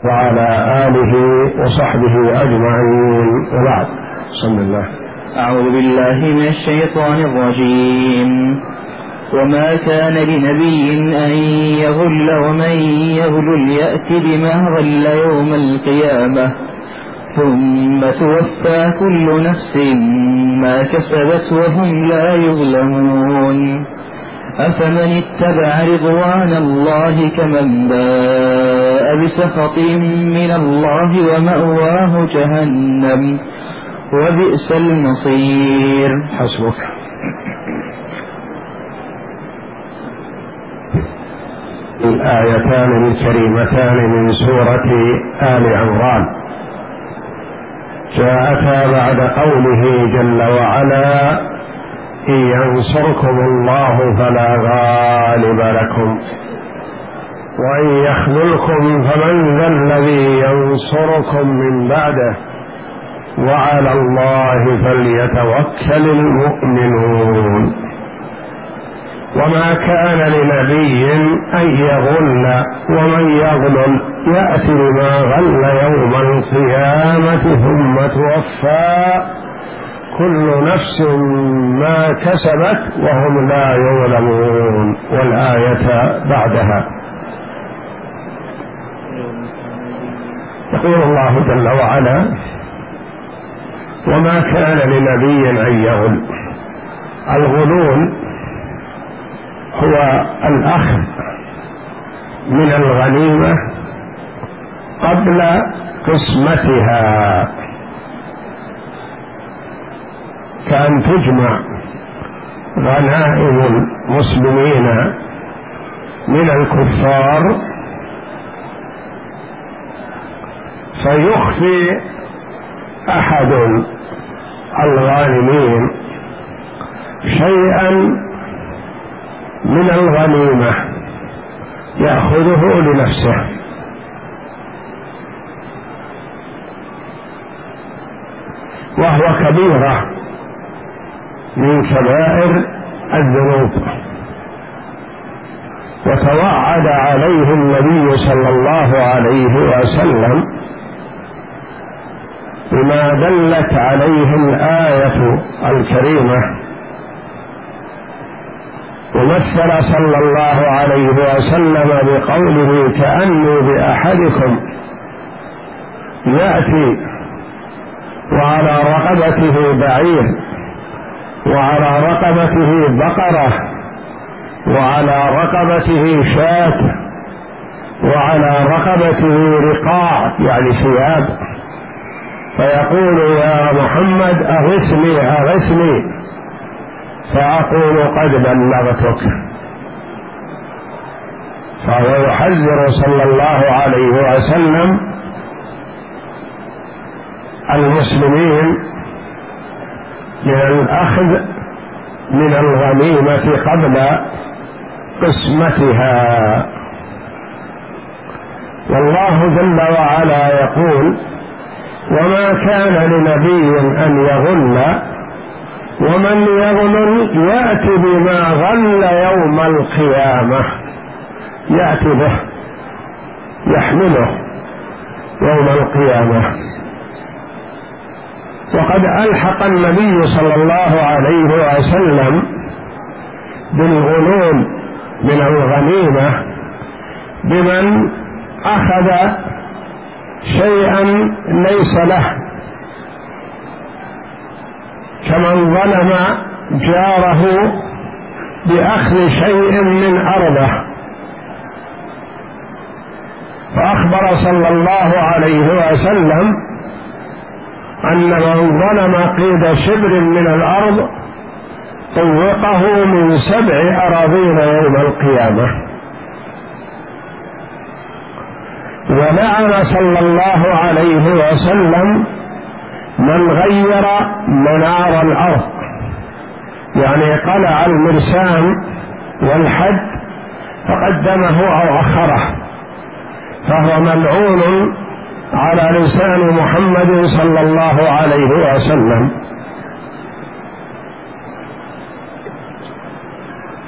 وعلى آله وصحبه أجمعين، وبعد. بسم الله. أعوذ بالله من الشيطان الرجيم. وما كان لنبي أن يغل، ومن يغل يأت بما غل يوم القيامة ثم توفى كل نفس ما كسبت وهم لا يظلمون. أفمن اتبع رضوان الله كمن باء بسخط من الله ومأواه جهنم وبئس المصير. حسبك. الآيتان الكريمتان من سورة آل عمران جاءتا بعد قوله جل وعلا: إن ينصركم الله فلا غالب لكم وإن يخذلكم فمن ذا الذي ينصركم من بعده وعلى الله فليتوكل المؤمنون. وما كان لنبي أن يغل، ومن يغلل يأتي بما غل يوم القيامة ثم توفى كل نفس ما كسبت وهم لا يظلمون. والآية بعدها يقول الله جل وعلا: وما كان لنبي أن يغل. الغلول هو الأخذ من الغنيمة قبل قسمتها، كأن تجمع غنائم المسلمين من الكفار فيخفي أحد الغانمين شيئا من الغنيمة يأخذه لنفسه، وهو كبيرة من كبائر الذنوب. وتوعد عليه النبي صلى الله عليه وسلم بما دلت عليه الآية الكريمة. ومثل صلى الله عليه وسلم بقوله: كأني بأحدكم يأتي وعلى رقبته بعير، وعلى رقبته بقرة، وعلى رقبته شاة، وعلى رقبته رقاع يعني ثياب، فيقول: يا محمد أغثني أغثني، فأقول: قد بلغتك. فهو يحذر صلى الله عليه وسلم المسلمين من الأخذ من الغنيمة قبل قسمتها. والله جل وعلا يقول: وما كان لنبي أن يغل، ومن يغلل يأتي بما غل يوم القيامة. يأتي به، يحمله يوم القيامة. وقد ألحق النبي صلى الله عليه وسلم بالغلول من الغنيمة بمن أخذ شيئا ليس له، كمن ظلم جاره بأخذ شيء من أرضه. فأخبر صلى الله عليه وسلم أن من ظلم قيد شبر من الأرض طوقه من 7 أراضين يوم القيامة. ولعن صلى الله عليه وسلم من غير منار الأرض، يعني قلع المرسام والحد فقدمه أو أخره، فهو ملعون على لسان محمد صلى الله عليه وسلم.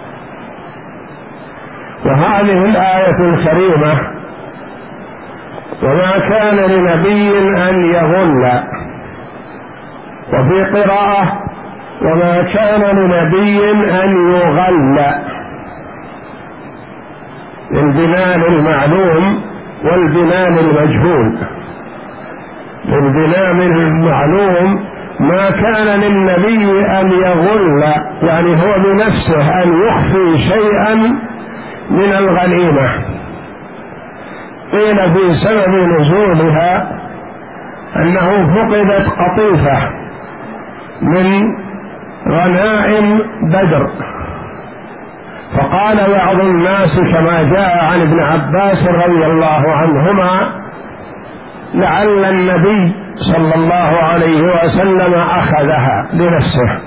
وهذه الآية الكريمة وما كان لنبي أن يغل. وفي قراءة وما كان لنبي أن يغل، للبناء المعلوم والبناء المجهول. للبناء المعلوم ما كان للنبي أن يغل، يعني هو بنفسه أن يخفي شيئا من الغنيمة. قيل في سبب نزولها أنه فقدت قطيفة من غنائم بدر، فقال بعض الناس كما جاء عن ابن عباس رضي الله عنهما لعل النبي صلى الله عليه وسلم أخذها لنفسه،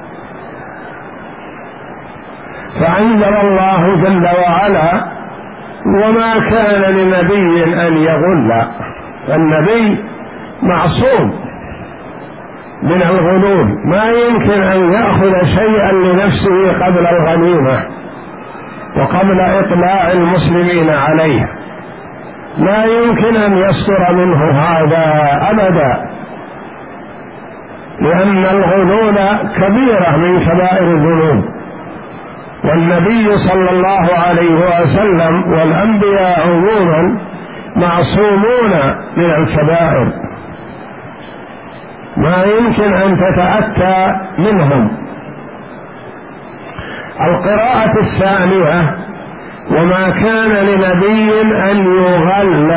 فأنزل الله جل وعلا وما كان لنبي أن يغل. النبي معصوم من الغلول، ما يمكن أن يأخذ شيئا لنفسه قبل الغنيمة وقبل إطلاع المسلمين عليه، لا يمكن أن يصدر منه هذا أبدا، لأن الغلول كبيرة من كبائر الذنوب، والنبي صلى الله عليه وسلم والأنبياء عموما معصومون من الكبائر، ما يمكن أن تتأتى منهم. القراءة الثانية وما كان لنبي أن يغل،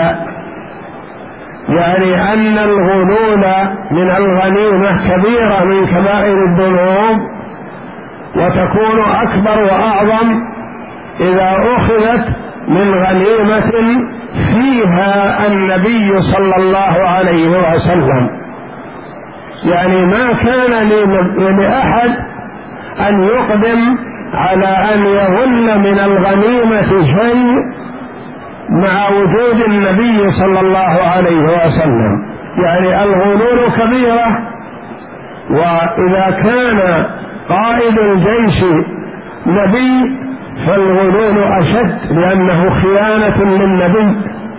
يعني أن الغلول من الغنيمة كبيرة من كبائر الذنوب، وتكون أكبر وأعظم إذا أخذت من غنيمة فيها النبي صلى الله عليه وسلم. يعني ما كان لأحد أن يقدم على أن يغل من الغنيمة شيء مع وجود النبي صلى الله عليه وسلم، يعني الغلول كبيرة، وإذا كان قائد الجيش نبي فالغلول أشد، لأنه خيانة للنبي،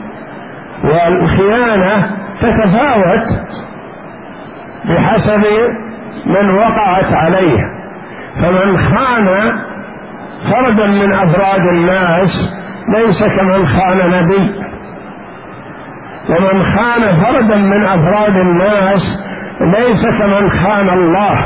والخيانة تتفاوت بحسب من وقعت عليه، فمن خان فردا من أفراد الناس ليس كمن خان نبي، ومن خان فردا من أفراد الناس ليس كمن خان الله.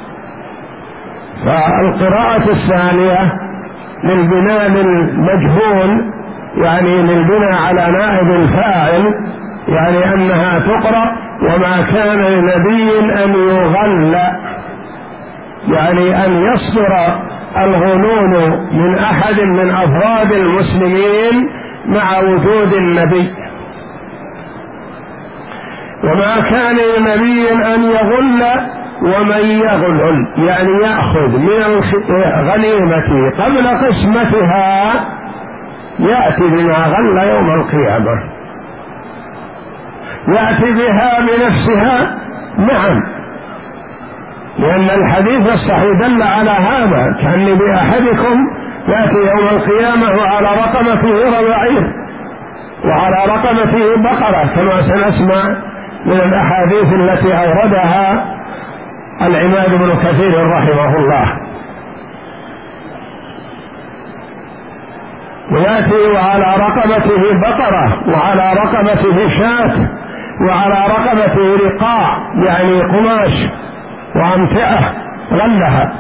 فالقراءة الثانية للبناء المجهول، يعني للبناء على نائب الفاعل، يعني أنها تقرأ وما كان لنبي أن يغل، يعني أن يصدر الغلول من أحد من أفراد المسلمين مع وجود النبي. وما كان لنبي أن يغل ومن يغلل، يعني يأخذ من الغنيمة قبل قسمتها يأتي بما غل يوم القيامة، يأتي بها بنفسها. نعم، لأن الحديث الصحيح دل على هذا، كأن بأحدكم يأتي يوم القيامة وعلى رقبته ربعير وعلى رقبته بقرة، كما سنسمع من الأحاديث التي أوردها العماد بن كثير رحمه الله. ويأتي وعلى رقبته بقرة وعلى رقبته شاة وعلى رقبته رقاع، يعني قماش وأمتعة غلها.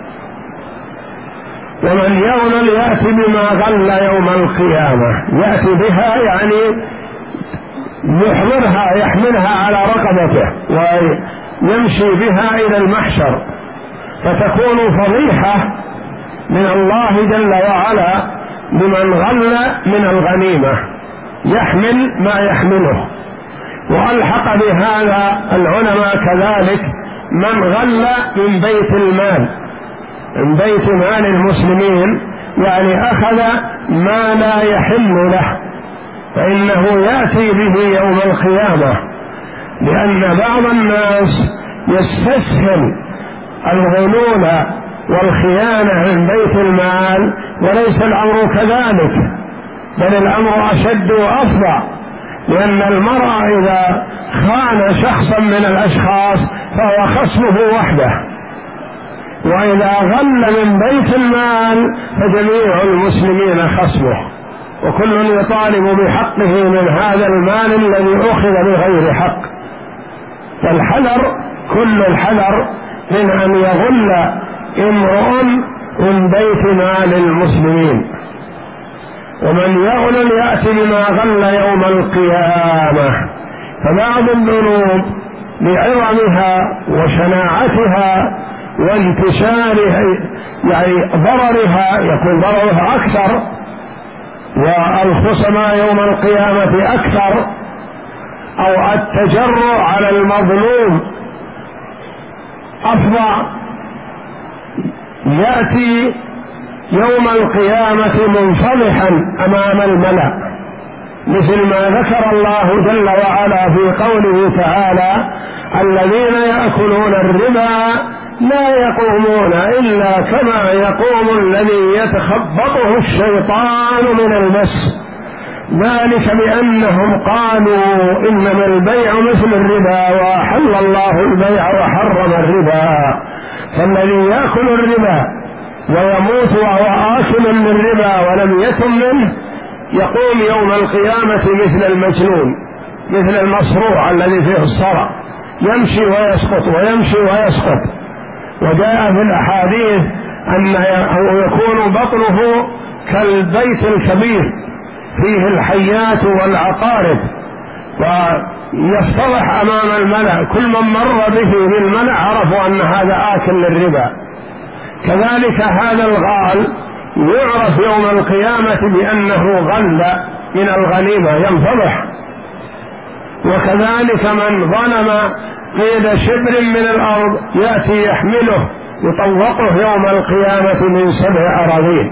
ومن يغلل يأتي بما غل يوم القيامة، يأتي بها يعني يحملها على رقبته ويمشي بها إلى المحشر، فتكون فضيحة من الله جل وعلا لمن غل من الغنيمة، يحمل ما يحمله. وألحق بهذا العلماء كذلك من غل من بيت المال، من بيت مال المسلمين، يعني أخذ ما لا يحل له، فإنه يأتي به يوم القيامة، لأن بعض الناس يستسهل الغلول والخيانة من بيت المال، وليس الأمر كذلك، بل الأمر أشد وأفظع، لأن المرء إذا خان شخصا من الأشخاص فهو خصمه وحده، وإذا غل من بيت المال فجميع المسلمين خصمه، وكل يطالب بحقه من هذا المال الذي أخذ بغير حق. فالحذر كل الحذر من أن يغل امرؤ من بيت مال المسلمين. ومن يغل يأتي بما غل يوم القيامة. فبعض الذنوب لعظمها وشناعتها وانتشارها ضررها يكون ضررها أكثر، والخصماء يوم القيامة أكثر، أو التجرؤ على المظلوم أفظع، يأتي يوم القيامة منفضحا أمام الملأ، مثل ما ذكر الله جل وعلا في قوله تعالى: الذين يأكلون الربا لا يقومون إلا كما يقوم الذي يتخبطه الشيطان من المس، ذلك بأنهم قالوا إنما البيع مثل الربا وأحل الله البيع وحرم الربا. فالذي يأكل الربا ويموت وهو آكل للربا ولم يتم منه يقوم يوم القيامة مثل المجنون، مثل المصروع الذي فيه الصرع، يمشي ويسقط ويمشي ويسقط. وجاء في الأحاديث أنه يكون بطنه كالبيت الكبير فيه الحيات والعقارب، ويصطلح أمام الملأ، كل من مر به بالملأ عرفوا أن هذا آكل للربا. كذلك هذا الغال يعرف يوم القيامة بأنه غل من الغنيمة ينفضح. وكذلك من ظلم قيد شبر من الأرض يأتي يحمله يطوقه يوم القيامة من 7 أراضين.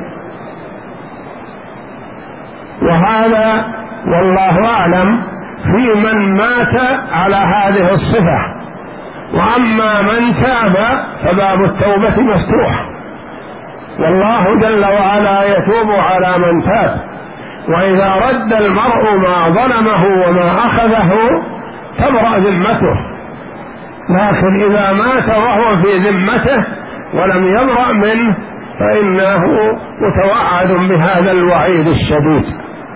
وهذا والله أعلم في من مات على هذه الصفة. وأما من تاب فباب التوبة مفتوح، والله جل وعلا يتوب على من تاب. وإذا رد المرء ما ظلمه وما أخذه تبرأ ذمته، لكن إذا مات وهو في ذمته ولم يبرأ منه فإنه متوعد بهذا الوعيد الشديد.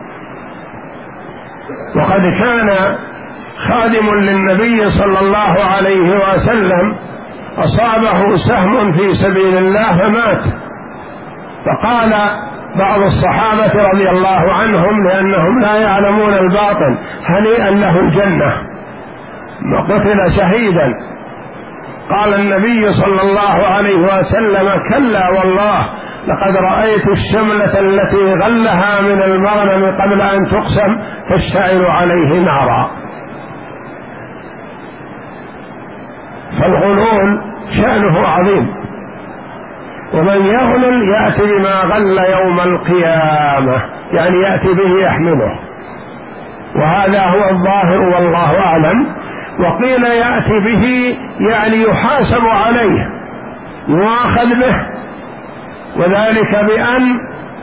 وقد كان خادم للنبي صلى الله عليه وسلم أصابه سهم في سبيل الله فمات، فقال بعض الصحابة رضي الله عنهم لأنهم لا يعلمون الباطن: هنيئا له الجنة، قتل شهيدا. قال النبي صلى الله عليه وسلم: كلا والله لقد رأيت الشملة التي غلها من المغنم قبل أن تقسم تشتعل عليه نارا. فالغلول شأنه عظيم، ومن يغلل يأتي بما غل يوم القيامة، يعني يأتي به يحمله، وهذا هو الظاهر والله أعلم. وقيل يأتي به يعني يحاسب عليه، يؤاخذ به، وذلك بأن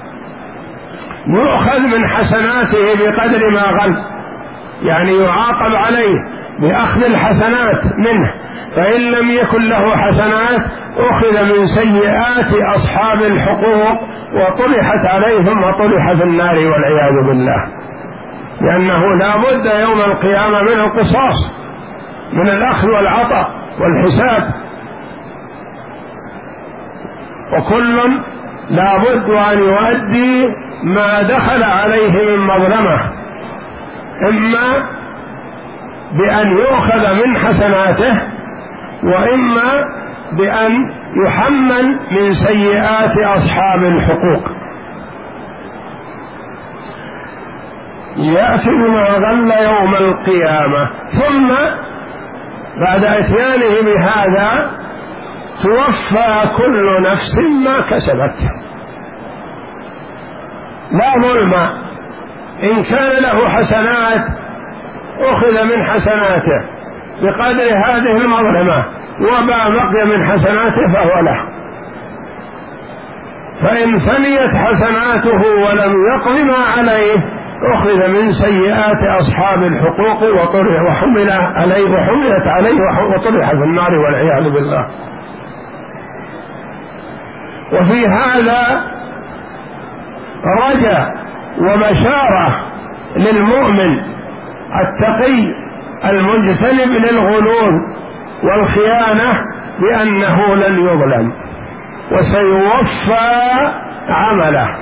يؤخذ من حسناته بقدر ما غل، يعني يعاقب عليه بأخذ الحسنات منه، فإن لم يكن له حسنات أخذ من سيئات أصحاب الحقوق وطرحت عليهم وطرح في النار والعياذ بالله. لأنه لا بد يوم القيامة من القصاص، من الأخذ والعطاء والحساب، وكل لا بد أن يؤدي ما دخل عليه من مظلمة، إما بأن يؤخذ من حسناته، وإما بأن يحمل من سيئات أصحاب الحقوق. يأتي بما غل يوم القيامة، ثم بعد إتيانه بهذا توفى كل نفس ما كسبت، لا ظلم. إن كان له حسنات أخذ من حسناته بقدر هذه المظلمة، وما بقي من حسناته فهو له. فإن فنيت حسناته ولم يقض ما عليه أخذ من سيئات أصحاب الحقوق وحملت عليه وطرح في النار والعياذ بالله. وفي هذا رجاء وبشارة للمؤمن التقي المجتنب للغلول والخيانة بأنه لن يظلم وسيوفى عمله.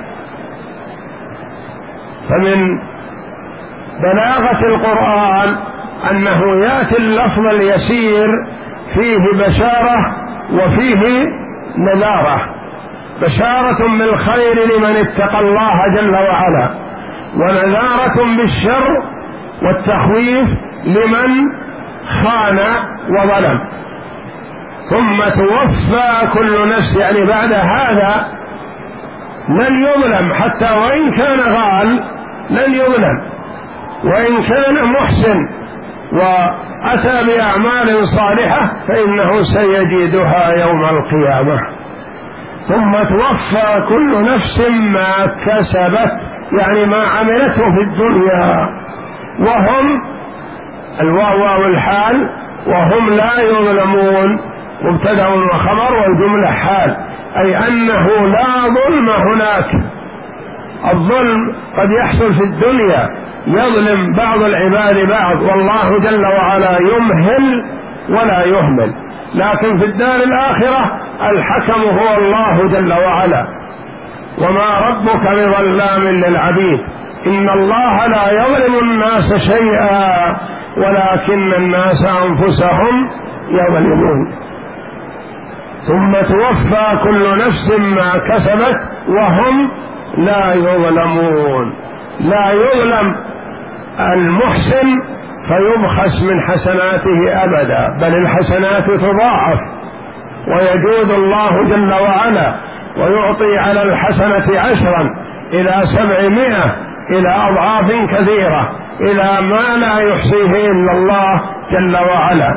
فمن بلاغة القرآن أنه يأتي اللفظ اليسير فيه بشارة وفيه نذارة، بشارة بالخير لمن اتقى الله جل وعلا، ونذارة بالشر والتخويف لمن خان وظلم. ثم توفى كل نفس، يعني بعد هذا لن يظلم، حتى وإن كان غال لن يظلم، وإن كان محسن وأتى بأعمال صالحة فإنه سيجدها يوم القيامة. ثم توفى كل نفس ما كسبت، يعني ما عملته في الدنيا، وهم الواو والحال، وهم لا يظلمون، مبتدأ وخبر والجملة حال، أي أنه لا ظلم هناك. الظلم قد يحصل في الدنيا، يظلم بعض العباد بعض، والله جل وعلا يمهل ولا يهمل، لكن في الدار الآخرة الحكم هو الله جل وعلا. وما ربك بظلام للعبيد، إن الله لا يظلم الناس شيئا ولكن الناس أنفسهم يظلمون. ثم توفى كل نفس ما كسبت وهم لا يظلمون. لا يظلم المحسن فيبخس من حسناته أبدا، بل الحسنات تضاعف، ويجود الله جل وعلا ويعطي على الحسنة 10 إلى 700 إلى أضعاف كثيرة، إلى ما لا يحصيه إلا الله جل وعلا.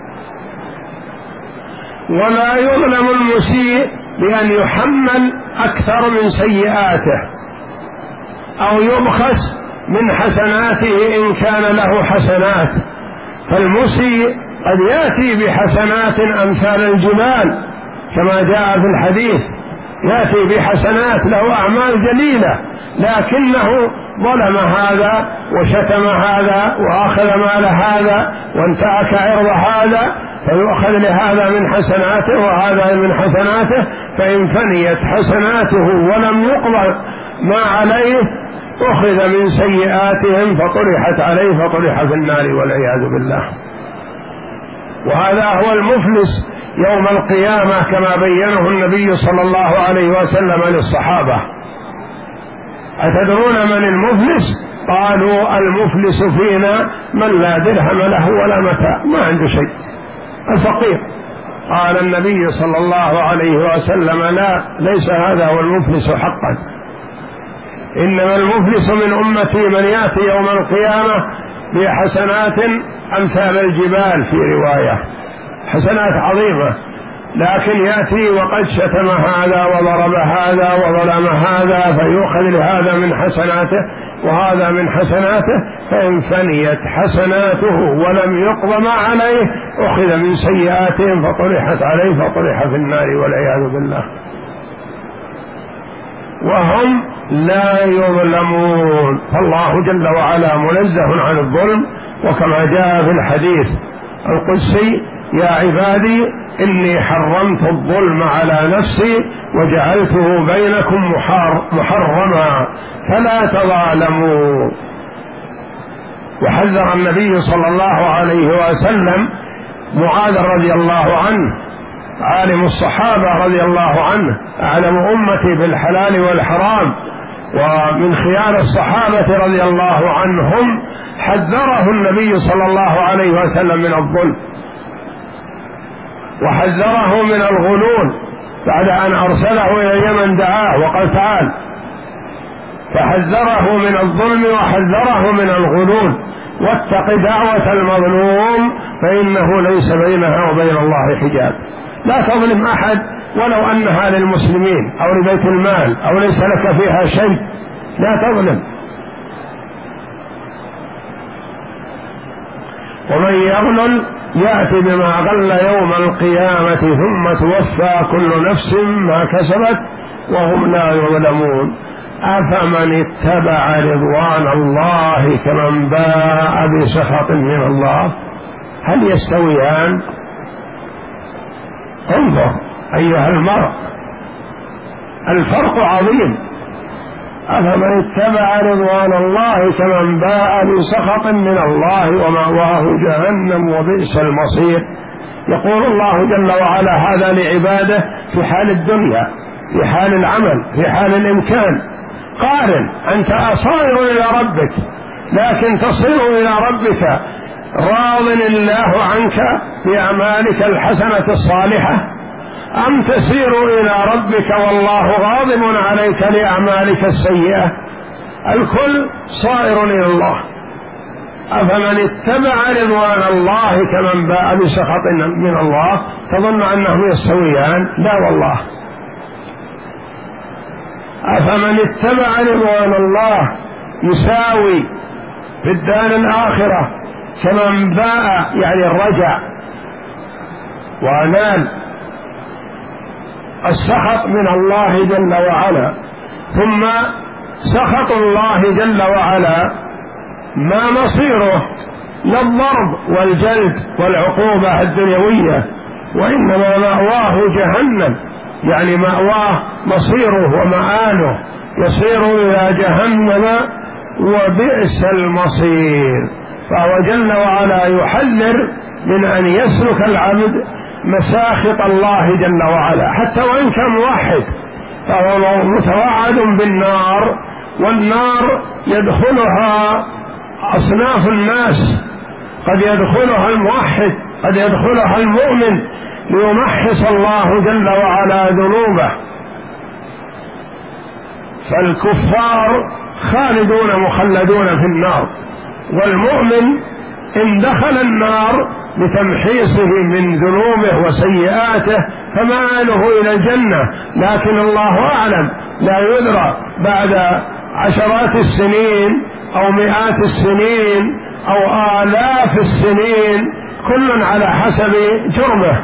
ولا يظلم المسيء بأن يحمل أكثر من سيئاته أو يبخس من حسناته إن كان له حسنات. فالمسيء قد يأتي بحسنات أمثال الجبال كما جاء في الحديث، يأتي بحسنات له أعمال جليلة، لكنه ظلم هذا وشتم هذا وأخذ مال هذا وانتهك عرض هذا، فيؤخذ لهذا من حسناته وهذا من حسناته، فإن فنيت حسناته ولم يقبل ما عليه أخذ من سيئاتهم فطرحت عليه فطرح في النار والعياذ بالله. وهذا هو المفلس يوم القيامة كما بينه النبي صلى الله عليه وسلم للصحابة. أتدرون من المفلس؟ قالوا المفلس فينا من لا درهم له ولا متاع، ما عنده شيء، الفقير. قال النبي صلى الله عليه وسلم لا، ليس هذا هو المفلس حقا، إنما المفلس من أمتي من يأتي يوم القيامة بحسنات أمثال الجبال، في رواية حسنات عظيمة، لكن يأتي وقد شتم هذا وضرب هذا وظلم هذا، فيؤخذ لهذا من حسناته وهذا من حسناته، فإن فنيت حسناته ولم يقضى عليه أخذ من سيئاتهم فطرحت عليه فطرح في النار والعياذ بالله. وهم لا يظلمون، فالله جل وعلا منزه عن الظلم، وكما جاء في الحديث القدسي: يا عبادي إني حرمت الظلم على نفسي وجعلته بينكم محرما فلا تظالموا. وحذر النبي صلى الله عليه وسلم معاذ رضي الله عنه، عالم الصحابة رضي الله عنه، أعلم أمتي بالحلال والحرام، ومن خيار الصحابة رضي الله عنهم، حذره النبي صلى الله عليه وسلم من الظلم، وحذره من الغلول بعد أن أرسله إلى اليمن، دعاه وقال تعال، فحذره من الظلم وحذره من الغلول، واتق دعوة المظلوم فإنه ليس بينها وبين الله حجاب. لا تظلم أحد ولو أنها للمسلمين أو لبيت المال أو ليس لك فيها شيء، لا تظلم، ومن يغلل يأتي بما غل يوم القيامة ثم توفى كل نفس ما كسبت وهم لا يظلمون. أفمن اتبع رضوان الله كمن باء بسخط من الله هل يستويان؟ انظر أيها المرء، الفرق عظيم. أفمن اتبع رضوان الله كمن باء بسخط من الله ومأواه جهنم وبئس المصير. يقول الله جل وعلا هذا لعباده في حال الدنيا، في حال العمل، في حال الإمكان. قارن، أنت صائر إلى ربك، لكن تصير إلى ربك راض الله عنك بأعمالك الحسنة الصالحة، أم تسير إلى ربك والله غاضب عليك لأعمالك السيئة؟ الكل صائر إلى الله. أفمن اتبع رضوان الله كمن باء بسخط من الله تظن أنهم يستويان؟ لا والله. أفمن اتبع رضوان الله يساوي في الدار الآخرة كمن باء يعني الرجع ونال السخط من الله جل وعلا، ثم سخط الله جل وعلا ما مصيره لا الضرب والجلد والعقوبة الدنيوية، وإنما مأواه جهنم، يعني مأواه مصيره ومآله يصير إلى جهنم وبئس المصير. فهو جل وعلا يحذر من أن يسلك العبد مساخط الله جل وعلا حتى وإن كان موحد، فهو متوعد بالنار، والنار يدخلها أصناف الناس، قد يدخلها الموحد، قد يدخلها المؤمن ليمحص الله جل وعلا ذنوبه. فالكفار خالدون مخلدون في النار، والمؤمن إن دخل النار لتمحيصه من ذنوبه وسيئاته فمآله إلى الجنة، لكن الله أعلم، لا يدرى بعد عشرات السنين أو مئات السنين أو آلاف السنين، كل على حسب جرمه.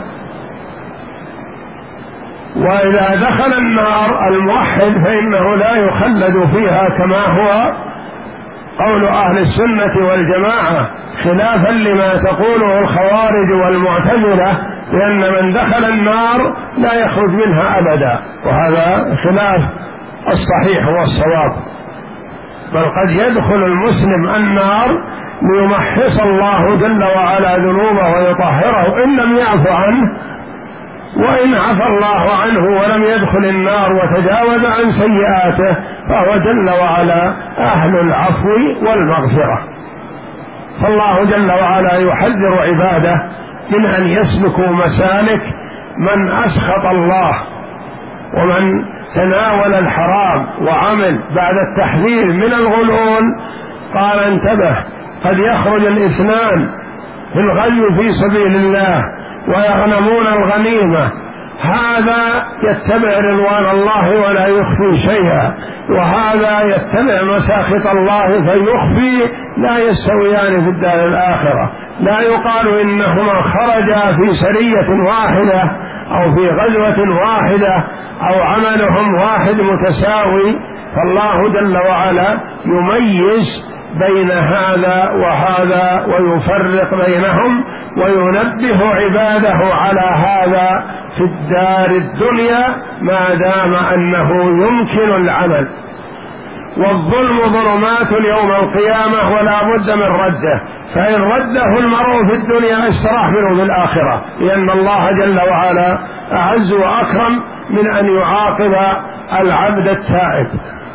وإذا دخل النار الموحد فإنه لا يخلد فيها كما هو قول أهل السنة والجماعة، خلافا لما تقوله الخوارج والمعتزلة، لأن من دخل النار لا يخرج منها أبدا، وهذا خلاف الصحيح والصواب. بل قد يدخل المسلم النار ليمحص الله جل وعلا ذنوبه ويطهره إن لم يعف عنه، وإن عفى الله عنه ولم يدخل النار وتجاوز عن سيئاته فهو جل وعلا أهل العفو والمغفرة. فالله جل وعلا يحذر عباده من أن يسلكوا مسالك من أسخط الله، ومن تناول الحرام وعمل بعد التحذير من الغلول قال انتبه، قد يخرج الاثنان في الغزو في سبيل الله ويغنمون الغنيمة، هذا يتبع رضوان الله ولا يخفي شيئا، وهذا يتبع مساخط الله فيخفي، لا يستويان في الدار الآخرة. لا يقال إنهما خرجا في سرية واحدة أو في غزوة واحدة أو عملهم واحد متساوي، فالله جل وعلا يميز بين هذا وهذا ويفرق بينهم وينبه عباده على هذا في الدار الدنيا ما دام أنه يمكن العمل. والظلم ظلمات يوم القيامة ولا بد من رده، فإن رده المرء في الدنيا استراح منه في الآخرة، لأن الله جل وعلا أعز وأكرم من أن يعاقب العبد التائب.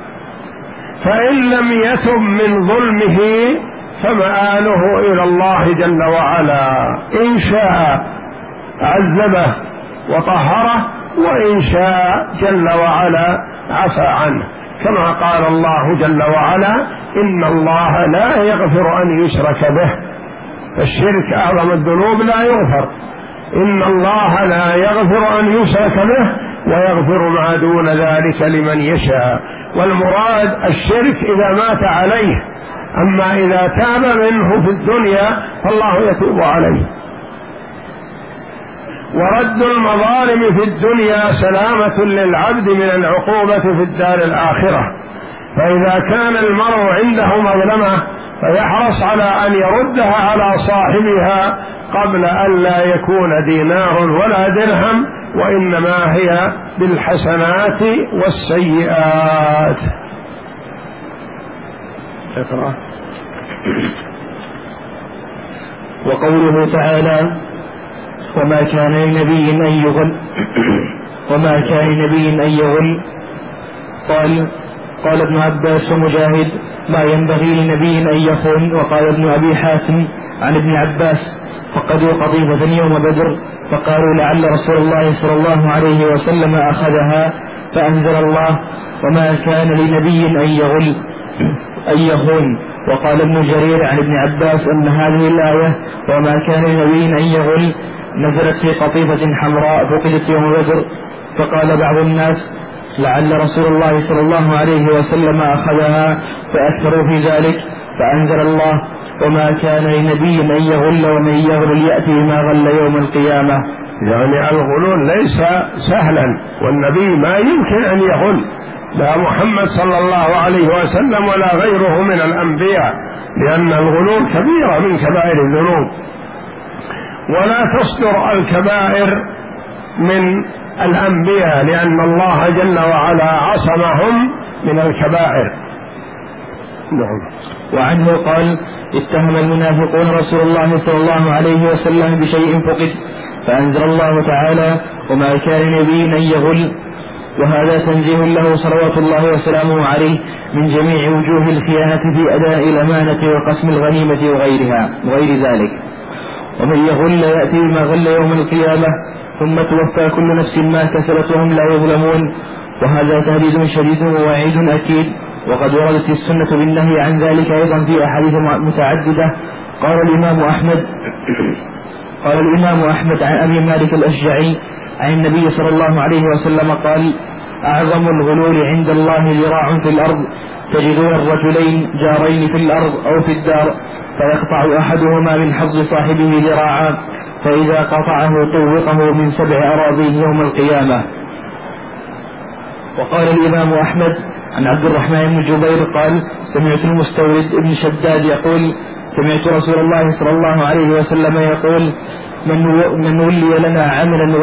فإن لم يتب من ظلمه فمآله إلى الله جل وعلا، إن شاء عذبه وطهره، وإن شاء جل وعلا عفى عنه، كما قال الله جل وعلا إن الله لا يغفر أن يشرك به، فالشرك أعظم الذنوب لا يغفر، إن الله لا يغفر أن يشرك به ويغفر ما دون ذلك لمن يشاء. والمراد الشرك إذا مات عليه، أما إذا تاب منه في الدنيا فالله يتوب عليه. ورد المظالم في الدنيا سلامة للعبد من العقوبة في الدار الآخرة، فإذا كان المرء عنده مظلمة فيحرص على أن يردها على صاحبها قبل أن لا يكون دينار ولا درهم، وإنما هي بالحسنات والسيئات. اقرأ. وقوله تعالى: وما كان لنبي أن يغل قال ابن عباس ومجاهد: ما ينبغي لنبي أن يخون. وقال ابن أبي حاتم عن ابن عباس: فقدوا قطيفة يوم بدر فقالوا لعل رسول الله صلى الله عليه وسلم أخذها، فأنزل الله: وما كان لنبي أن يخون. وقال ابن جرير عن ابن عباس أن هذه الآية وما كان لنبي أن يغل نزلت في قطيفة حمراء فقدت يوم بدر، فقال بعض الناس: لعل رسول الله صلى الله عليه وسلم أخذها، فأكثروا في ذلك، فأنزل الله: وما كان لنبي أن يغل ومن يغل يأتي بما غل يوم القيامة. يعني الغلول ليس سهلا، والنبي ما يمكن أن يغل، لا محمد صلى الله عليه وسلم ولا غيره من الأنبياء، لأن الغلول كبيرة من كبائر الذنوب، ولا تصدر الكبائر من الأنبياء لأن الله جل وعلا عصمهم من الكبائر. نعم. وعنه قال: اتهم المنافقون رسول الله صلى الله عليه وسلم بشيء فقد، فأنزل الله تعالى: وما كان نبي أن يغل. وهذا تنزيه له صلوات الله وسلامه عليه من جميع وجوه الخيانة في أداء الأمانة وقسم الغنيمة وغير ذلك. ومن يغل يأتي بما غل يوم القيامة، ثم توفى كل نفس ما كسبت وهم لا يظلمون. وهذا تهديد شديد ووعيد أكيد، وقد وردت السنة بالنهي عن ذلك أيضا في أحاديث متعددة. قال الإمام أحمد عن أبي مالك الأشجعي عن النبي صلى الله عليه وسلم قال: أعظم الغلول عند الله ذراع في الأرض، تجدون الرجلين جارين في الأرض أو في الدار، فيقطع أحدهما من حظ صاحبه ذراعا، فإذا قطعه طوقه من 7 أراضين يوم القيامة. وقال الإمام أحمد عن عبد الرحمن بن جبير قال: سمعت المستورد بن شداد يقول: سمعت رسول الله صلى الله عليه وسلم يقول: من ولي لنا عملا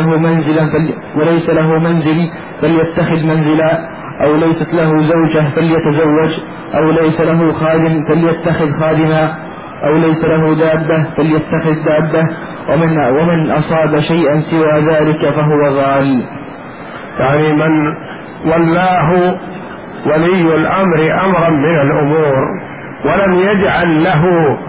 وليس له منزل فليتخذ منزلا، أو ليست له زوجة فليتزوج، أو ليس له خادم فليتخذ خادما، أو ليس له دابة فليتخذ دابة، ومن أصاب شيئا سوى ذلك فهو غال. يعني من ولاه ولي الأمر أمرا من الأمور ولم يجعل له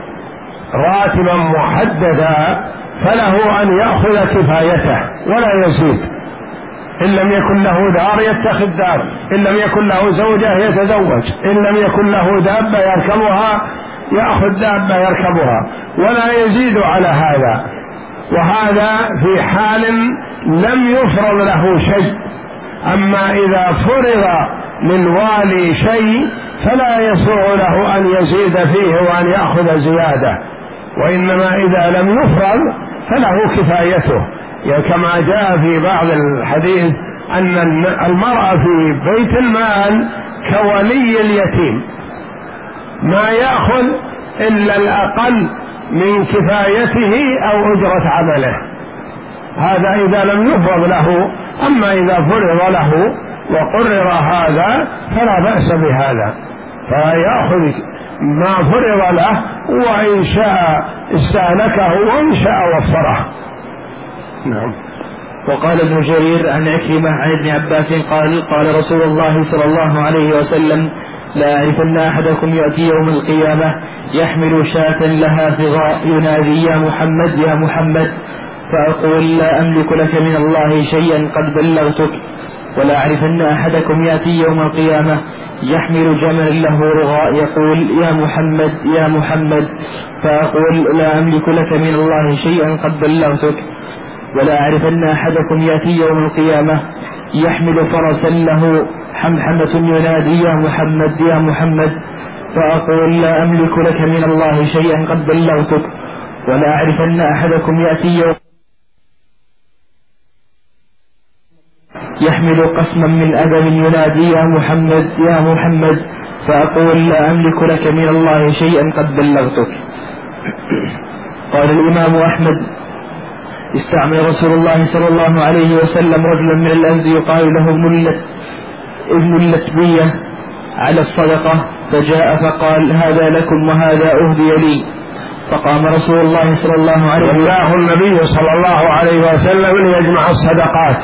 راتبا محددا فله أن يأخذ كفايته ولا يزيد. إن لم يكن له دار يتخذ دار، إن لم يكن له زوجة يتزوج، إن لم يكن له دابة يركبها يأخذ دابة يركبها ولا يزيد على هذا. وهذا في حال لم يفرض له شيء. أما إذا فرض للوالي شيء فلا يسوغ له أن يزيد فيه وأن يأخذ زيادة، وإنما إذا لم يفرض فله كفايته، كما جاء في بعض الحديث أن المرأة في بيت المال كولي اليتيم، ما يأخذ إلا الأقل من كفايته أو أجرة عمله، هذا إذا لم يفرض له. أما إذا فرض له وقرر هذا فلا بأس بهذا، فيأخذ ما فرض له، وإن شاء استهلكه وإن شاء وفره. نعم. وقال ابن جرير عن عكرمة عن ابن عباس قال رسول الله صلى الله عليه وسلم: لا أعرفن أحدكم يأتي يوم القيامة يحمل شاة لها ثغاء ينادي: يا محمد يا محمد، فأقول: لا أملك لك من الله شيئا قد بلغتك. ولا أعرفن أحدكم يأتي يوم القيامة يحمل جمل له رغاء يقول: يا محمد يا محمد، فأقول: لا أملك لك من الله شيئا قد بلغتك. ولا أعرفن أحدكم يأتي يوم القيامة يحمل فرسا له حمحمة ينادي: يا محمد يا محمد، فأقول لا أملك لك من الله شيئا قد بلغتك، ولا أعرفن أحدكم يأتي يوم يحمل قسما من أدم ينادي يا محمد يا محمد، فأقول لا أملك لك من الله شيئا قد بلغتك. قال الإمام أحمد: استعمل رسول الله صلى الله عليه وسلم رجلا من الأزد يقال له ابن اللتبية على الصدقة، فجاء فقال: هذا لكم وهذا أهدي لي. فقام رسول الله صلى الله عليه وسلم ولاه النبي صلى الله عليه وسلم ليجمع الصدقات،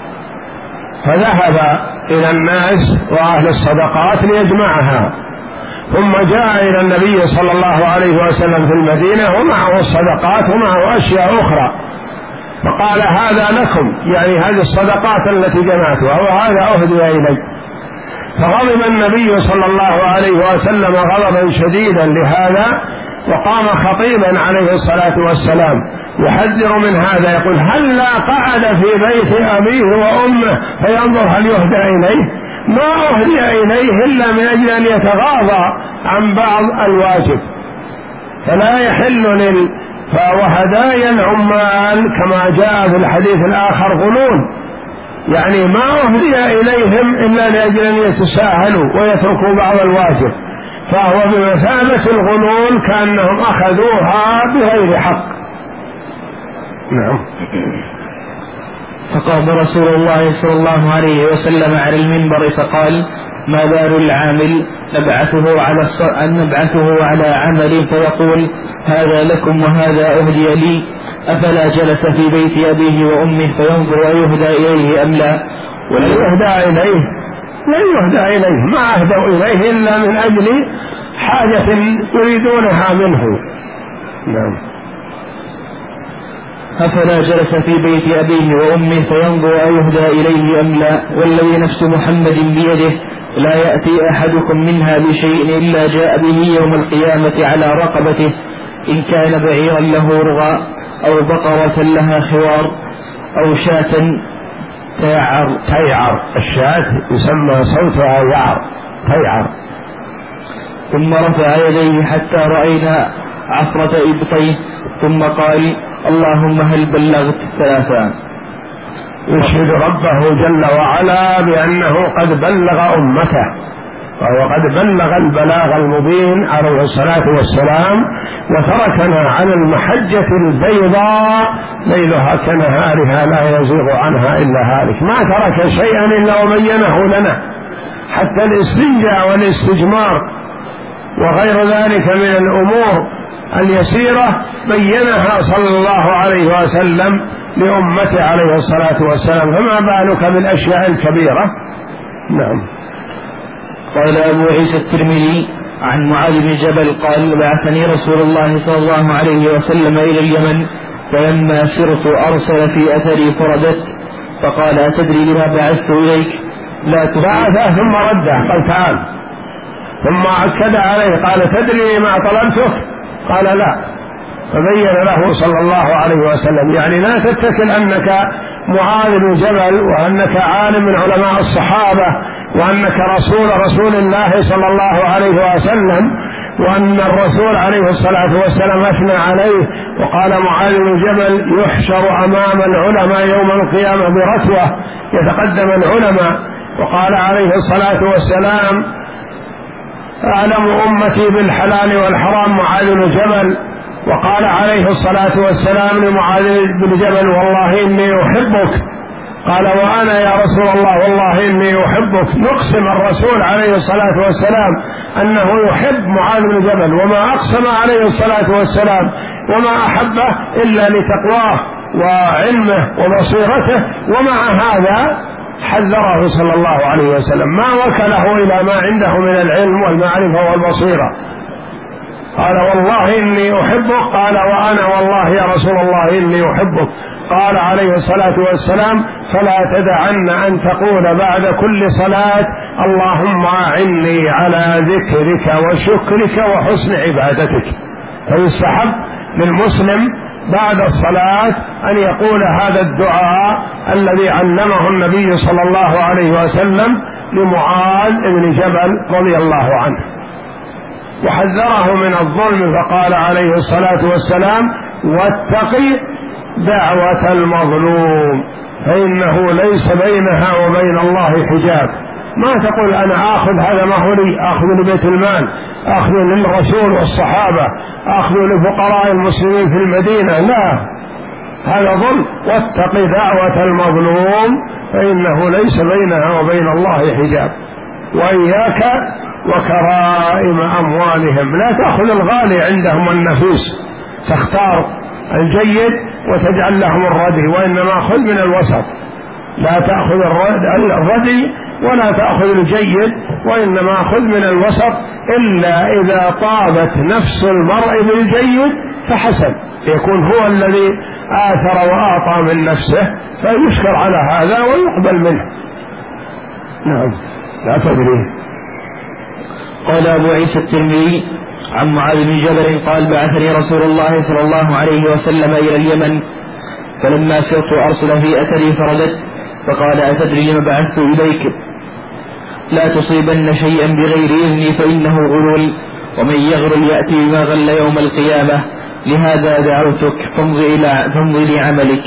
فذهب إلى الناس وأهل الصدقات ليجمعها، ثم جاء إلى النبي صلى الله عليه وسلم في المدينة ومعه الصدقات ومعه أشياء أخرى، فقال: هذا لكم، يعني هذه الصدقات التي جمعتها وهذا أهدي إلي. فغضب النبي صلى الله عليه وسلم غضبا شديدا لهذا، وقام خطيبا عليه الصلاة والسلام يحذر من هذا، يقول: هلا قعد في بيت أبيه وأمه فينظر هل يهدى إليه؟ ما أهدي إليه إلا من أجل أن يتغاضى عن بعض الواجب، فلا يحل وهدايا العمال كما جاء في الحديث الآخر غلول، يعني ما أهدي إليهم إلا لأجل أن يتساهلوا ويتركوا بعض الواجب، فهو بمثابة الغلول كأنهم أخذوها بغير حق. نعم. فقام رسول الله صلى الله عليه وسلم على المنبر فقال: ما بال العامل نبعثه على عمل فيقول: هذا لكم وهذا أهدي لي، أفلا جلس في بيت أبيه وأمه فينظر أيهدى إليه أم لا؟ ولا يهدى إليه، لا يهدى إليه، ما أهدوا إليه إلا من أجل حاجة يريدونها منه. نعم. أفلا جلس في بيت أبيه وأمه فينظر أيهدى إليه أم لا؟ والذي نفس محمد بيده لا يأتي أحدكم منها بشيء إلا جاء به يوم القيامة على رقبته، إن كان بعيرا له رغاء أو بقرة لها خوار أو شاة تيعر. الشاة يسمى صوتها يعر، تيعر. ثم رفع يديه حتى رأينا عفرة إبطيه، ثم قال: اللهم هل بلغت؟ ثلاثا. يشهد ربه جل وعلا بأنه قد بلغ أمته، وهو قد بلغ البلاغ المبين عليه الصلاة والسلام، وتركنا على المحجة البيضاء ليلها كنهارها لا يزيغ عنها إلا هالك، ما ترك شيئا إلا وبينه لنا، حتى الاستنجاء والاستجمار وغير ذلك من الأمور اليسيرة بينها صلى الله عليه وسلم لأمته عليه الصلاة والسلام، فما بالك بالأشياء الكبيرة. نعم. قال أبو عيسى الترمذي عن معاذ بن جبل قال: بعثني رسول الله صلى الله عليه وسلم إلى اليمن، فلما سرت أرسل في أثري فردت، فقال: أتدري لما بعثت إليك؟ لا بعثه ثم رده، قال: تعال، ثم أكد عليه قال: تدري ما طلبتك؟ قال: لا. فبين له صلى الله عليه وسلم، يعني لا تتكل أنك معاذ بن جبل وأنك عالم من علماء الصحابة وأنك رسول الله صلى الله عليه وسلم، وأن الرسول عليه الصلاة والسلام أثنى عليه وقال: معاذ بن جبل يحشر أمام العلماء يوم القيامة برتوة يتقدم العلماء. وقال عليه الصلاة والسلام: أعلم أمتي بالحلال والحرام معاذ بن جبل. وقال عليه الصلاة والسلام لمعاذ بن جبل: والله إني أحبك. قال: وأنا يا رسول الله والله إني أحبك. نقسم الرسول عليه الصلاة والسلام أنه يحب معاذ بن جبل، وما أقسم عليه الصلاة والسلام وما أحبه إلا لتقواه وعلمه وبصيرته، ومع هذا حذره صلى الله عليه وسلم، ما وكله إلى ما عنده من العلم والمعرفة والبصيرة. قال: والله إني أحبك. قال: وأنا والله يا رسول الله إني أحبك. قال عليه الصلاة والسلام: فلا تدعن أن تقول بعد كل صلاة: اللهم أعني على ذكرك وشكرك وحسن عبادتك. فيستحب للمسلم بعد الصلاة أن يقول هذا الدعاء الذي علمه النبي صلى الله عليه وسلم لمعاذ بن جبل رضي الله عنه. وحذره من الظلم، فقال عليه الصلاة والسلام: واتق دعوة المظلوم فإنه ليس بينها وبين الله حجاب. ما تقول أنا آخذ هذا ما هو لي، آخذ لبيت المال، آخذ للرسول والصحابة، آخذ لفقراء المسلمين في المدينة، لا، هذا ظلم. واتق دعوة المظلوم فإنه ليس بينها وبين الله حجاب. وإياك وكرائم أموالهم، لا تأخذ الغالي عندهم النفيس، تختار الجيد وتجعل لهم الردي، وإنما خذ من الوسط، لا تأخذ الردي ولا تأخذ الجيد، وإنما خذ من الوسط، إلا إذا طابت نفس المرء بالجيد فحسن، يكون هو الذي آثر وأعطى من نفسه، فيشكر على هذا ويقبل منه. نعم. لا تدري. قال أبو عيسى الترمذي عن معاذ بن جبل قال: بعثني رسول الله صلى الله عليه وسلم إلى اليمن، فلما سرت أرسل في أثري فردت، فقال: أتدري لما بعثت إليك؟ لا تصيبن شيئا بغير إذني فإنه غلول، ومن يغرل يأتي بما غل يوم القيامة، لهذا دعوتك فامضي لعملك.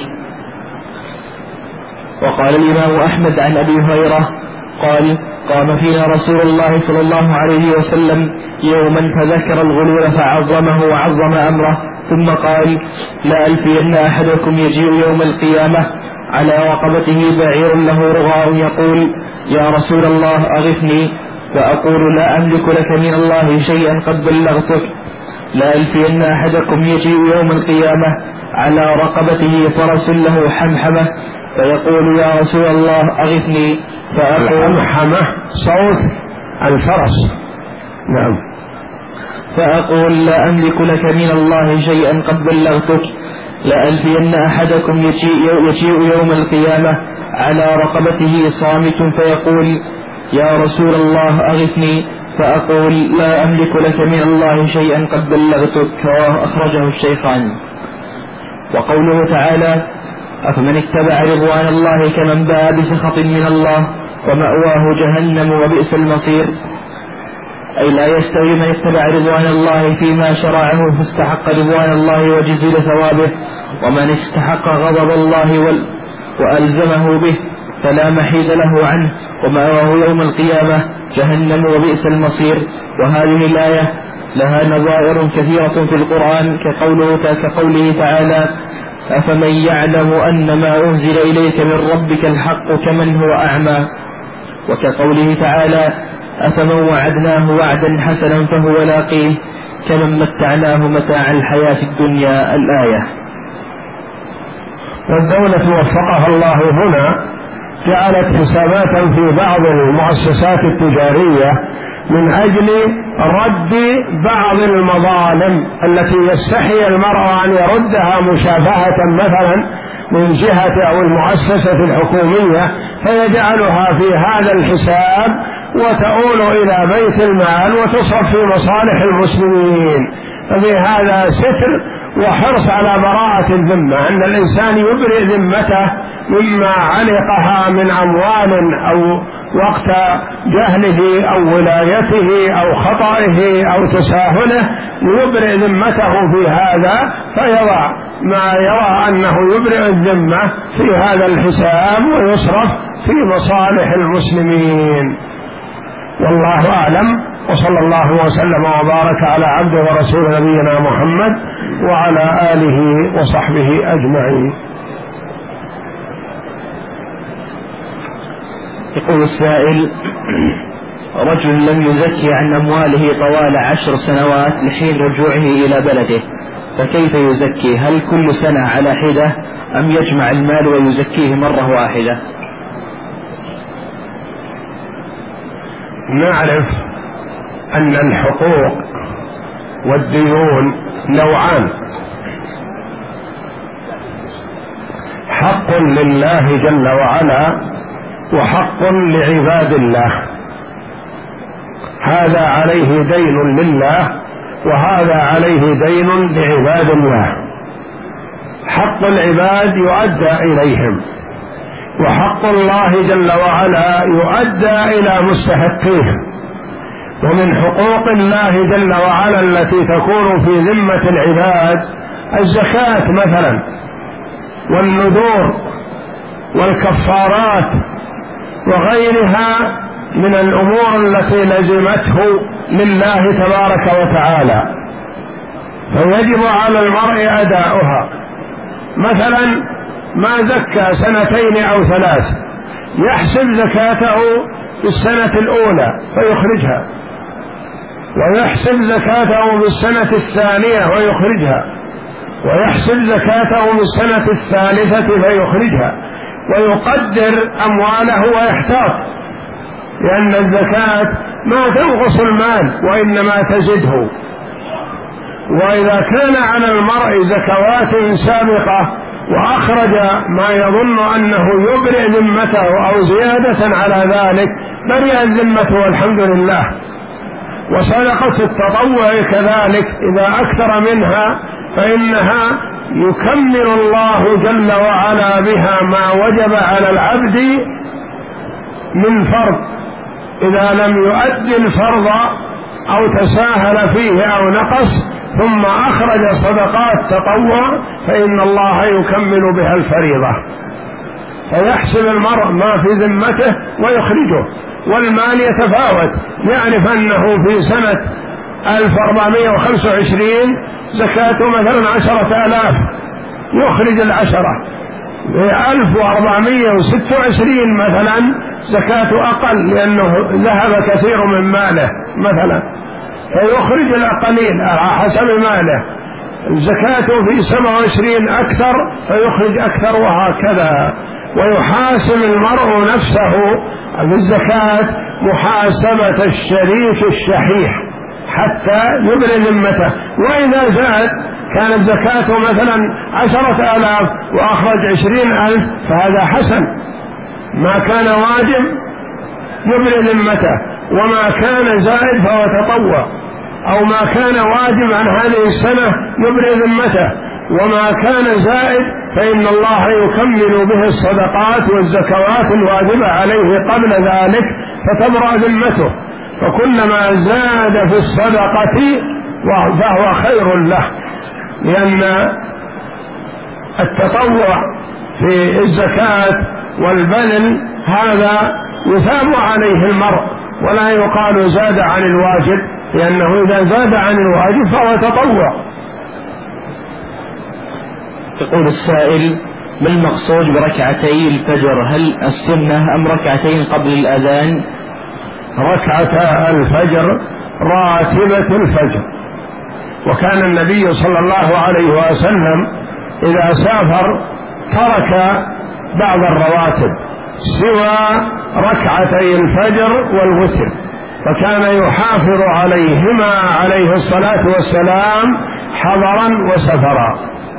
وقال الإمام أحمد عن أبي هريرة قال: قام فينا رسول الله صلى الله عليه وسلم يوما فذكر الغلول فعظمه وعظم أمره، ثم قال: لا ألفين أحدكم يجيء يوم القيامة على رقبته بعير له رغاء يقول: يا رسول الله أغثني، فأقول: لا أملك لك من الله شيئا قد بلغتك. لا ألفين أحدكم يجيء يوم القيامة على رقبته فرس له حمحمة، فيقول: يا رسول الله أغثني، فأقول: حمحمة صوت الفرس. نعم. فأقول: لا أملك لك من الله شيئا قد بلغتك. لألفين أحدكم يجيء يوم القيامة على رقبته صامت، فيقول: يا رسول الله أغثني، فأقول: لا أملك لك من الله شيئا قد بلغتك. أخرجه الشيخان. وقوله تعالى: أفمن اتبع رضوان الله كمن باء بسخط من الله ومأواه جهنم وبئس المصير، أي لا يستوي من اتبع رضوان الله فيما شرعه فاستحق رضوان الله وجزل ثوابه، ومن استحق غضب الله وألزمه به فلا محيد له عنه ومأواه يوم القيامة جهنم وبئس المصير. وهذه الآية لها نظائر كثيرة في القرآن كقوله تعالى: أفمن يعلم أن ما أنزل إليك من ربك الحق كمن هو أعمى، وكقوله تعالى: أفمن وعدناه وعدا حسنا فهو لاقيه كمن متعناه متاع الحياة الدنيا. الآية. والدولة وفقها الله هنا جعلت حسابات في بعض المؤسسات التجارية من أجل رد بعض المظالم التي يستحي المرء أن يردها مشافهة مثلا من جهة أو المؤسسة الحكومية، فيجعلها في هذا الحساب وتؤول إلى بيت المال وتصرف في مصالح المسلمين. ففي هذا ستر وحرص على براءة الذمة، أن الإنسان يبرئ ذمته مما علقها من أموال أو وقت جهله أو ولايته أو خطئه أو تساهله، يبرئ ذمته في هذا، فيضع ما يرى أنه يبرئ الذمة في هذا الحساب ويصرف في مصالح المسلمين. والله أعلم، وصلى الله وسلم وبارك على عبده ورسول نبينا محمد وعلى آله وصحبه أجمعين. يقول السائل: رجل لم يزكي عن أمواله طوال 10 سنوات لحين رجوعه إلى بلده، فكيف يزكي؟ هل كل سنة على حدة أم يجمع المال ويزكيه مرة واحدة؟ نعرف أن الحقوق والديون نوعان: حق لله جل وعلا وحق لعباد الله. هذا عليه دين لله وهذا عليه دين لعباد الله. حق العباد يؤدى إليهم، وحق الله جل وعلا يؤدى إلى مستحقيه. ومن حقوق الله جل وعلا التي تكون في ذمة العباد الزكاة مثلا، والنذور والكفارات وغيرها من الأمور التي لزمته لله تبارك وتعالى، فيجب على المرء أداؤها. مثلا ما زكى 2 أو 3 يحسب زكاته في السنة الأولى فيخرجها، ويحسب زكاته في السنة الثانية ويخرجها، ويحسب زكاته في السنة الثالثة فيخرجها، ويقدر أمواله ويحتاط، لأن الزكاة ما تنقص المال وإنما تزده. وإذا كان على المرء زكوات سابقة وأخرج ما يظن أنه يبرئ ذمته أو زيادة على ذلك برئت ذمته والحمد لله. وصدقة التطوع كذلك إذا أكثر منها فإنها يكمل الله جل وعلا بها ما وجب على العبد من فرض، إذا لم يؤدي الفرض أو تساهل فيه أو نقص ثم أخرج صدقات تطوع فإن الله يكمل بها الفريضة. فيحسب المرء ما في ذمته ويخرجه، والمال يتفاوت، يعرف أنه في سنة 1425 زكاته مثلا 10,000 يخرج 10. في 1426 مثلا زكاته أقل لأنه ذهب كثير من ماله مثلا، فيخرج القليل على حسب ماله. زكاته في 27 أكثر فيخرج أكثر، وهكذا. ويحاسب المرء نفسه بالزكاة محاسبة الشريك الشحيح حتى يبرئ ذمته. وإذا زاد كانت زكاته مثلا 10,000 وأخرج 20,000 فهذا حسن، ما كان واجب يبرئ ذمته، وما كان زائد فهو تطوع، أو ما كان واجب عن هذه السنة يبرئ ذمته، وما كان زائد فإن الله يكمل به الصدقات والزكوات الواجبة عليه قبل ذلك فتبرأ ذمته. فكلما زاد في الصدقة فهو خير له، لأن التطوع في الزكاة والبذل هذا يثاب عليه المرء، ولا يقال زاد عن الواجب، لأنه إذا زاد عن الواجب فهو تطوع. يقول السائل: ما المقصود بركعتي الفجر؟ هل السنة أم ركعتين قبل الأذان؟ ركعتا الفجر راتبة الفجر، وكان النبي صلى الله عليه وسلم إذا سافر ترك بعض الرواتب سوى ركعتي الفجر والوتر، فكان يحافظ عليهما عليه الصلاة والسلام حضرا وسفرا،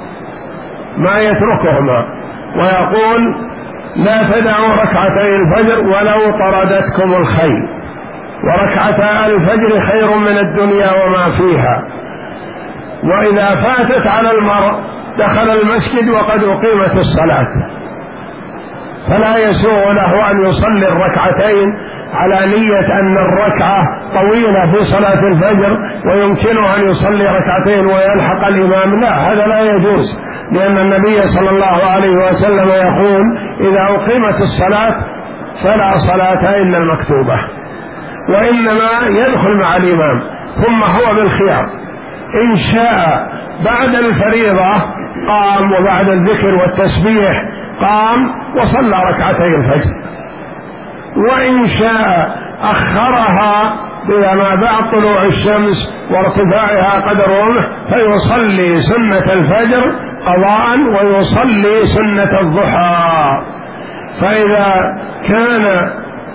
ما يتركهما، ويقول: لا تدعوا ركعتي الفجر ولو طردتكم الخيل، وركعتا الفجر خير من الدنيا وما فيها. وإذا فاتت على المرء دخل المسجد وقد أقيمت الصلاة، فلا يسوغ له أن يصلي الركعتين على نية أن الركعة طويلة في صلاة الفجر ويمكنه أن يصلي ركعتين ويلحق الإمام، لا، هذا لا يجوز، لأن النبي صلى الله عليه وسلم يقول: إذا أقيمت الصلاة فلا صلاة إلا المكتوبة، وإنما يدخل مع الإمام، ثم هو بالخيار، إن شاء بعد الفريضة قام وبعد الذكر والتسبيح قام وصلى ركعتي الفجر، وإن شاء أخرها إلى ما بعد طلوع الشمس وارتفاعها قدر رمح فيصلي سنة الفجر قضاء ويصلي سنة الضحى. فإذا كان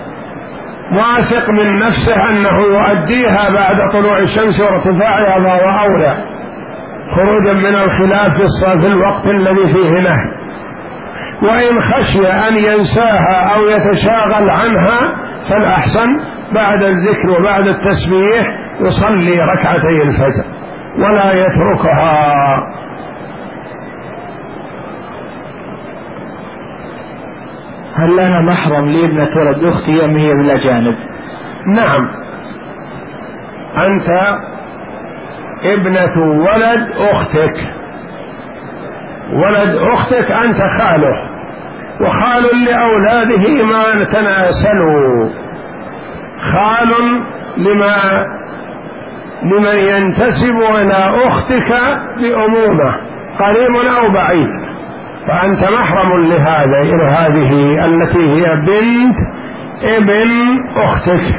واثق من نفسه أنه يؤديها بعد طلوع الشمس وارتفاعها فهو أولى، خروجا من الخلاف في الوقت الذي فيه نهي. وإن خشي أن ينساها أو يتشاغل عنها فالأحسن بعد الذكر وبعد التسبيح يصلي ركعتي الفجر ولا يتركها. هل أنا محرم لابنة ولد أختي أم هي بالأجانب؟ نعم، أنت ابنة ولد أختك، ولد أختك أنت خاله، وخال لأولاده ما تناسلوا، خال لمن ينتسب إلى أختك بأمومة قريب أو بعيد، فأنت محرم لهذه التي هي بنت ابن أختك.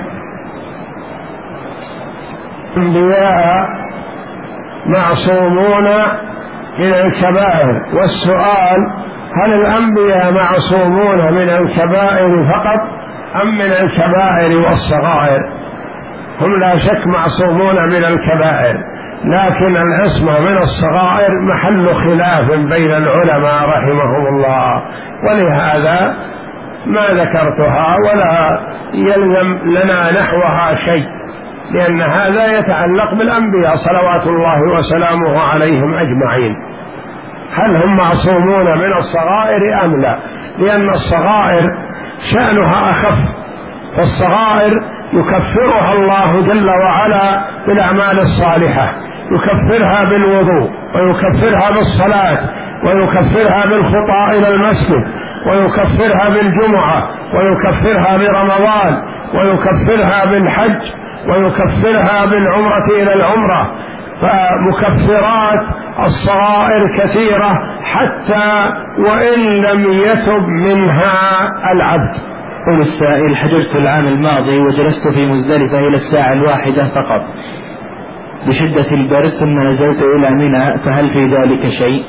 الأنبياء معصومون من الكبائر، والسؤال هل الأنبياء معصومون من الكبائر فقط أم من الكبائر والصغائر؟ هم لا شك معصومون من الكبائر، لكن العصمة من الصغائر محل خلاف بين العلماء رحمهم الله، ولهذا ما ذكرتها ولا يلزم لنا نحوها شيء، لأن هذا يتعلق بالأنبياء صلوات الله وسلامه عليهم أجمعين. هل هم معصومون من الصغائر أم لا؟ لأن الصغائر شأنها أخف، فالصغائر يكفرها الله جل وعلا بالأعمال الصالحة، يكفرها بالوضوء، ويكفرها بالصلاة، ويكفرها بالخطى إلى المسجد، ويكفرها بالجمعة، ويكفرها برمضان، ويكفرها بالحج، ويكفرها بالعمرة إلى العمرة. فمكفرات الصغائر كثيرة حتى وإن لم يتب منها العبد. يقول السائل: حججت العام الماضي وجلست في مزدلفة إلى الساعة 1 فقط بشدة البرد، ثم نزلت إلى منى، فهل في ذلك شيء؟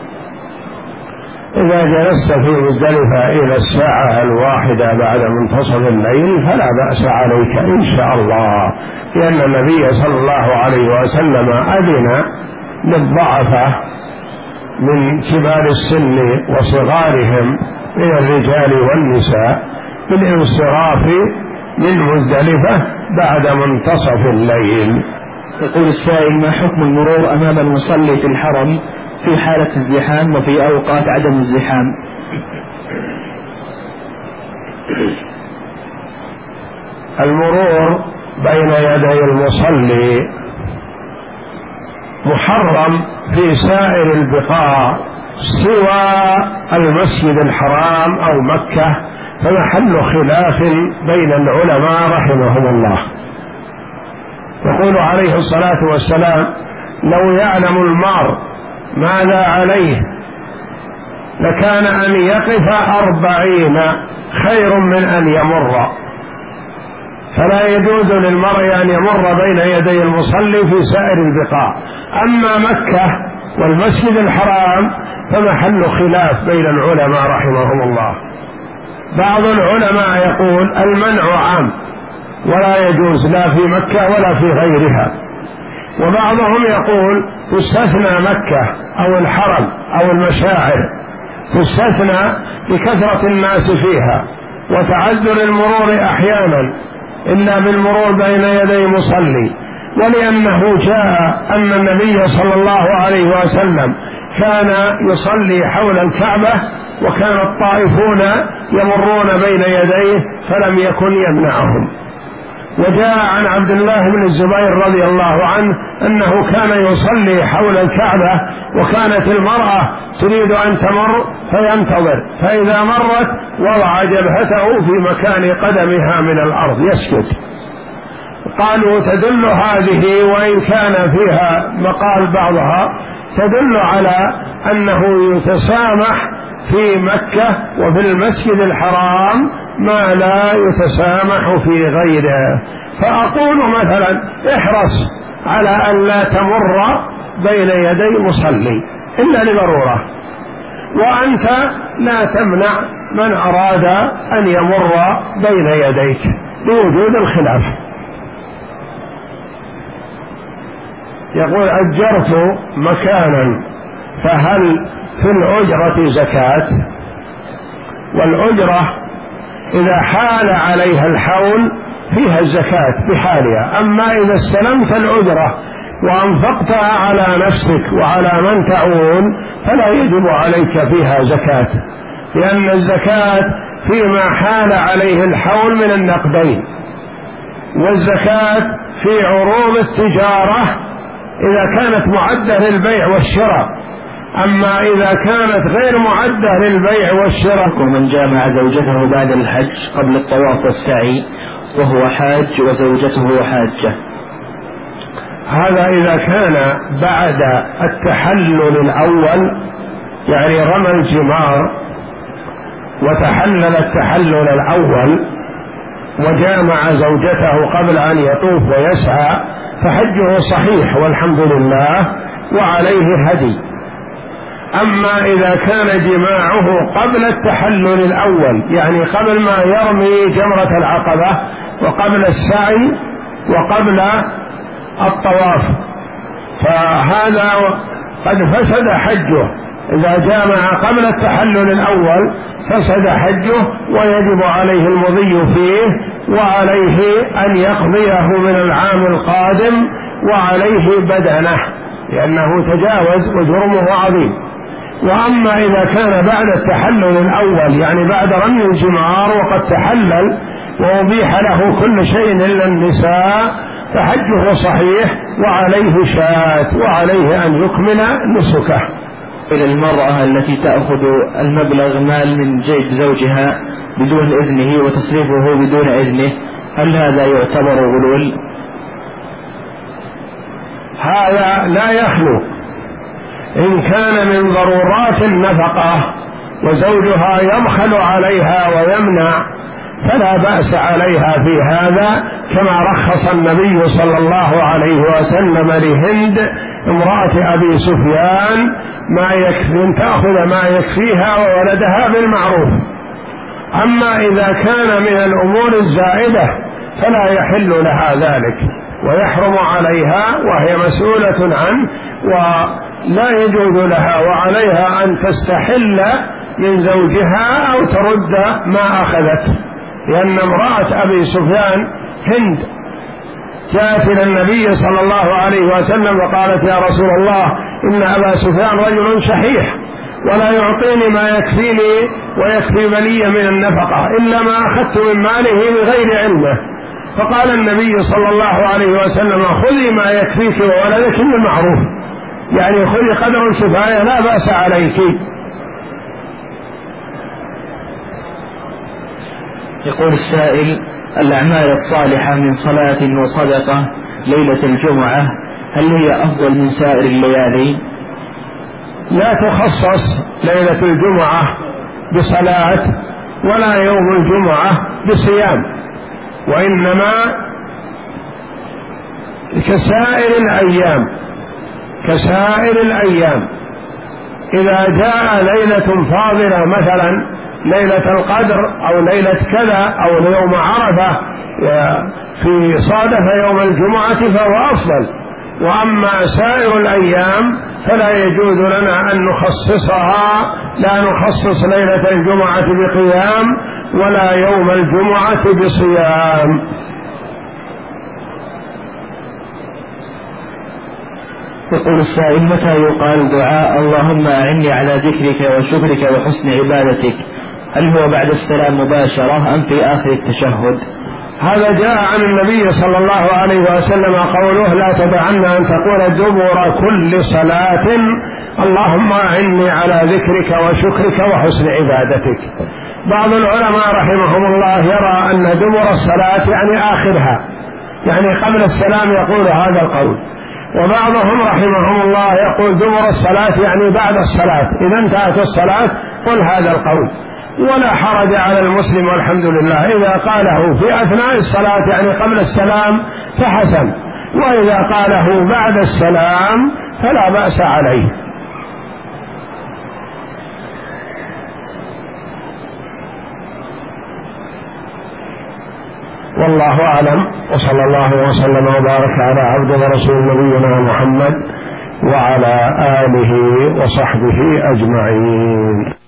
إذا جلست في مزدلفة إلى الساعة 1 بعد منتصف الليل فلا بأس عليك إن شاء الله، لأن النبي صلى الله عليه وسلم أذن للضعفة من كبار السن وصغارهم من الرجال والنساء بالانصراف من مزدلفة بعد منتصف الليل. يقول السائل: ما حكم المرور أمام المصلي في الحرم في حالة الزحام وفي أوقات عدم الزحام؟ المرور بين يدي المصلي محرم في سائر البقاع سوى المسجد الحرام أو مكة، فمحل خلاف بين العلماء رحمهم الله. يقول عليه الصلاة والسلام: لو يعلم المار ماذا عليه لكان أن يقف 40 خير من أن يمر، فلا يجوز للمرء أن يمر بين يدي المصلي في سائر البقاع. أما مكة والمسجد الحرام فمحل خلاف بين العلماء رحمهم الله. بعض العلماء يقول المنع عام ولا يجوز لا في مكة ولا في غيرها، وبعضهم يقول تستثنى مكة أو الحرم أو المشاعر، تستثنى لكثرة الناس فيها وتعذر المرور أحيانا إلا بالمرور بين يدي مصلي، ولأنه جاء أن النبي صلى الله عليه وسلم كان يصلي حول الكعبة وكان الطائفون يمرون بين يديه فلم يكن يمنعهم. وجاء عن عبد الله بن الزبير رضي الله عنه أنه كان يصلي حول الكعبة وكانت المرأة تريد أن تمر فينتظر، فإذا مرت وضع جبهته في مكان قدمها من الأرض يسجد. قالوا تدل هذه وإن كان فيها مقال بعضها تدل على أنه يتسامح في مكة وفي المسجد الحرام ما لا يتسامح في غيره. فأقول مثلا احرص على أن لا تمر بين يدي مصلي إلا لضرورة، وأنت لا تمنع من أراد أن يمر بين يديك لوجود الخلاف. يقول أجرت مكانا فهل في الأجرة زكاة؟ والأجرة إذا حال عليها الحول فيها الزكاة بحالها، أما إذا استلمت الأجرة وأنفقتها على نفسك وعلى من تعون فلا يجب عليك فيها زكاة، لأن الزكاة فيما حال عليه الحول من النقدين، والزكاة في عروض التجارة إذا كانت معدة للبيع والشراء، أما إذا كانت غير معدة للبيع والشراء. ومن جامع زوجته بعد الحج قبل الطواف والسعي وهو حاج وزوجته حاجة، هذا إذا كان بعد التحلل الأول، يعني رمى الجمار وتحلل التحلل الأول وجامع زوجته قبل أن يطوف ويسعى، فحجه صحيح والحمد لله وعليه هدي. أما إذا كان جماعه قبل التحلل الأول، يعني قبل ما يرمي جمرة العقبة وقبل السعي وقبل الطواف، فهذا قد فسد حجه. إذا جامع قبل التحلل الأول فسد حجه، ويجب عليه المضي فيه، وعليه أن يقضيه من العام القادم، وعليه بدنه لأنه تجاوز وجرمه عظيم. وأما إذا كان بعد التحلل الأول، يعني بعد رمي الجمار وقد تحلل وأبيح له كل شيء إلا النساء، فحجه صحيح وعليه شاة، وعليه أن يكمل نسكه. إلى المرأة التي تأخذ المبلغ مال من جيب زوجها بدون إذنه وتصرفه بدون إذنه، هل هذا يعتبر غلول؟ هذا لا يخلو، إن كان من ضرورات النفقة وزوجها يبخل عليها ويمنع فلا بأس عليها في هذا، كما رخص النبي صلى الله عليه وسلم لهند امرأة أبي سفيان ما يكفي أن تأخذ ما يكفيها وولدها بالمعروف. أما إذا كان من الأمور الزائدة فلا يحل لها ذلك ويحرم عليها، وهي مسؤولة عنه ولا يجوز لها، وعليها أن تستحل من زوجها أو ترد ما أخذت. لأن امرأة أبي سفيان هند جاءت إلى النبي صلى الله عليه وسلم وقالت: يا رسول الله، إن أبا سفيان رجل شحيح ولا يعطيني ما يكفيني ويكفي بني من النفقة إلا ما أخذت من ماله بغير علمه. فقال النبي صلى الله عليه وسلم: خذي ما يكفيك وولدك بالمعروف، يعني خذي قدر الكفاية لا بأس عليك. يقول السائل: الأعمال الصالحة من صلاة وصدقة ليلة الجمعة هل هي أفضل من سائر الليالي؟ لا تخصص ليلة الجمعة بصلاة ولا يوم الجمعة بصيام، وإنما كسائر الأيام إذا جاء ليلة فاضلة مثلا ليلة القدر أو ليلة كذا أو يوم عرفة في صادف يوم الجمعة فهو أفضل. وأما سائر الأيام فلا يجوز لنا أن نخصصها، لا نخصص ليلة الجمعة بقيام ولا يوم الجمعة بصيام. يقول السائل: متى يقال دعاء اللهم أعني على ذكرك وشكرك وحسن عبادتك؟ هل هو بعد السلام مباشرة أم في آخر التشهد؟ هذا جاء عن النبي صلى الله عليه وسلم قوله: لا تدعن أن تقول دبر كل صلاة اللهم أعني على ذكرك وشكرك وحسن عبادتك. بعض العلماء رحمهم الله يرى أن دبر الصلاة يعني آخرها، يعني قبل السلام يقول هذا القول، وبعضهم رحمهم الله يقول دبر الصلاة يعني بعد الصلاة، إذا انتهت الصلاة قل هذا القول، ولا حرج على المسلم والحمد لله. إذا قاله في أثناء الصلاة يعني قبل السلام فحسن، وإذا قاله بعد السلام فلا بأس عليه. والله أعلم، وصلى الله وسلم وبارك على عبد ورسول نبينا محمد وعلى آله وصحبه أجمعين.